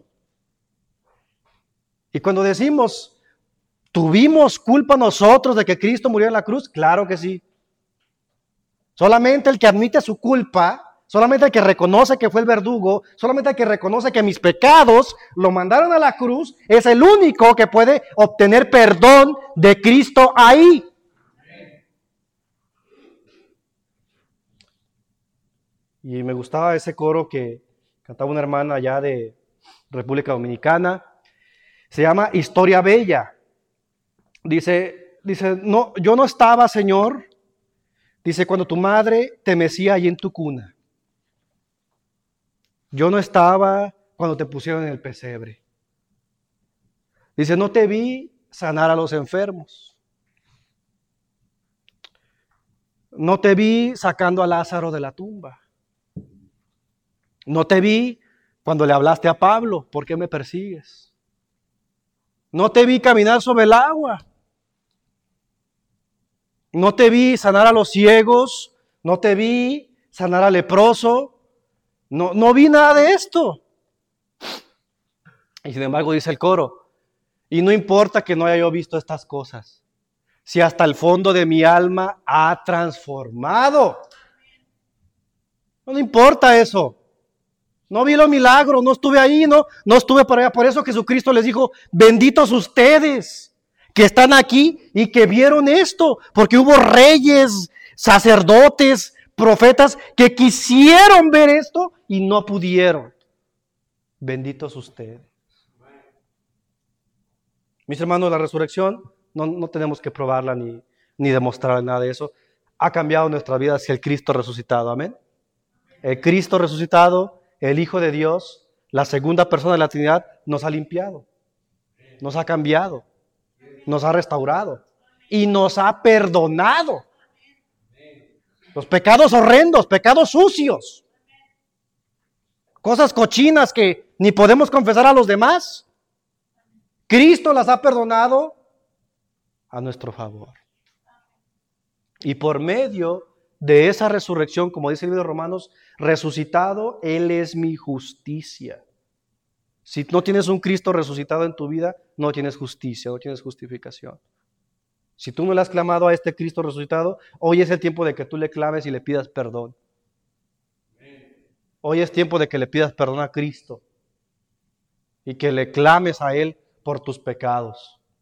Y cuando decimos: ¿tuvimos culpa nosotros de que Cristo murió en la cruz? Claro que sí. Solamente el que admite su culpa, solamente el que reconoce que fue el verdugo, solamente el que reconoce que mis pecados lo mandaron a la cruz, es el único que puede obtener perdón de Cristo ahí. Y me gustaba ese coro que cantaba una hermana allá de República Dominicana. Se llama Historia Bella. Dice, no, yo no estaba, Señor, dice, cuando tu madre te mecía ahí en tu cuna. Yo no estaba cuando te pusieron en el pesebre. Dice: no te vi sanar a los enfermos. No te vi sacando a Lázaro de la tumba. No te vi cuando le hablaste a Pablo: ¿por qué me persigues? No te vi caminar sobre el agua. No te vi sanar a los ciegos, no te vi sanar al leproso, no vi nada de esto. Y sin embargo dice el coro, y no importa que no haya yo visto estas cosas, si hasta el fondo de mi alma ha transformado. No importa eso. No vi los milagros, no estuve ahí, no estuve por allá. Por eso Jesucristo les dijo, benditos ustedes que están aquí y que vieron esto, porque hubo reyes, sacerdotes, profetas que quisieron ver esto y no pudieron. Benditos ustedes. Mis hermanos, la resurrección no tenemos que probarla ni demostrar nada de eso. Ha cambiado nuestra vida hacia el Cristo resucitado. Amén. El Cristo resucitado, el Hijo de Dios, la segunda persona de la Trinidad, nos ha limpiado, nos ha cambiado, nos ha restaurado y nos ha perdonado. Los pecados horrendos, pecados sucios, cosas cochinas que ni podemos confesar a los demás, Cristo las ha perdonado a nuestro favor. Y por medio de esa resurrección, como dice el libro de Romanos, resucitado, Él es mi justicia. Si no tienes un Cristo resucitado en tu vida, no tienes justicia, no tienes justificación. Si tú no le has clamado a este Cristo resucitado, hoy es el tiempo de que tú le clames y le pidas perdón. Hoy es tiempo de que le pidas perdón a Cristo y que le clames a Él por tus pecados.